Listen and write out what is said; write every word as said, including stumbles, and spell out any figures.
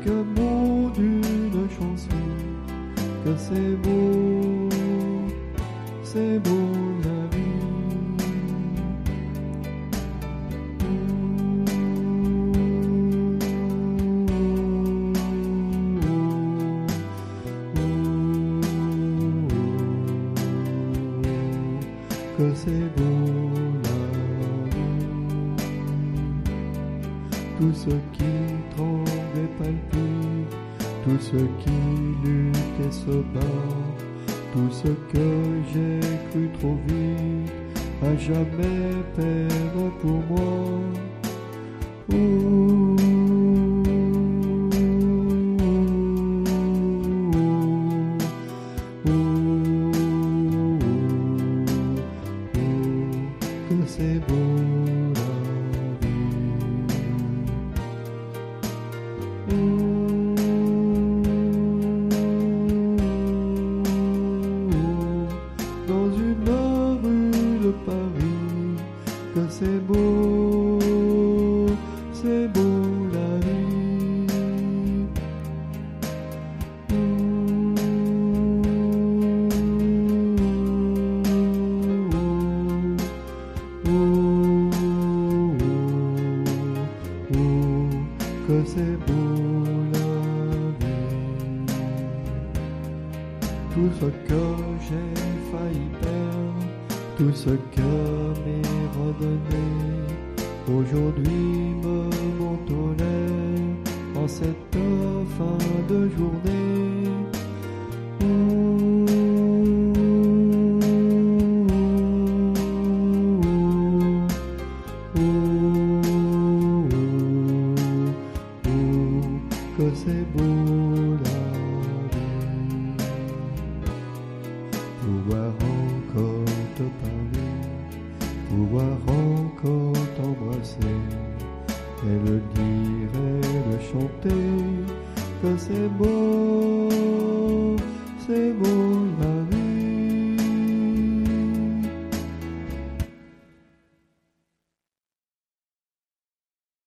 quelques mots d'une chanson, que c'est beau, c'est beau la vie. Que c'est beau la vie. Tout ce qui tremble et palpite, tout ce qui lutte et se bat, tout ce que j'ai cru trop vite, à jamais perdre pour moi. Ouh. C'est beau la vie. Dans une rue de Paris, que c'est beau, c'est beau la vie. Que c'est beau la vie. Tout ce que j'ai failli perdre, tout ce que m'est redonné, aujourd'hui me monte aux lèvres en cette fin de journée. Ouh. Que c'est beau la vie. Pouvoir encore te parler, pouvoir encore t'embrasser, et le dire et le chanter, que c'est beau.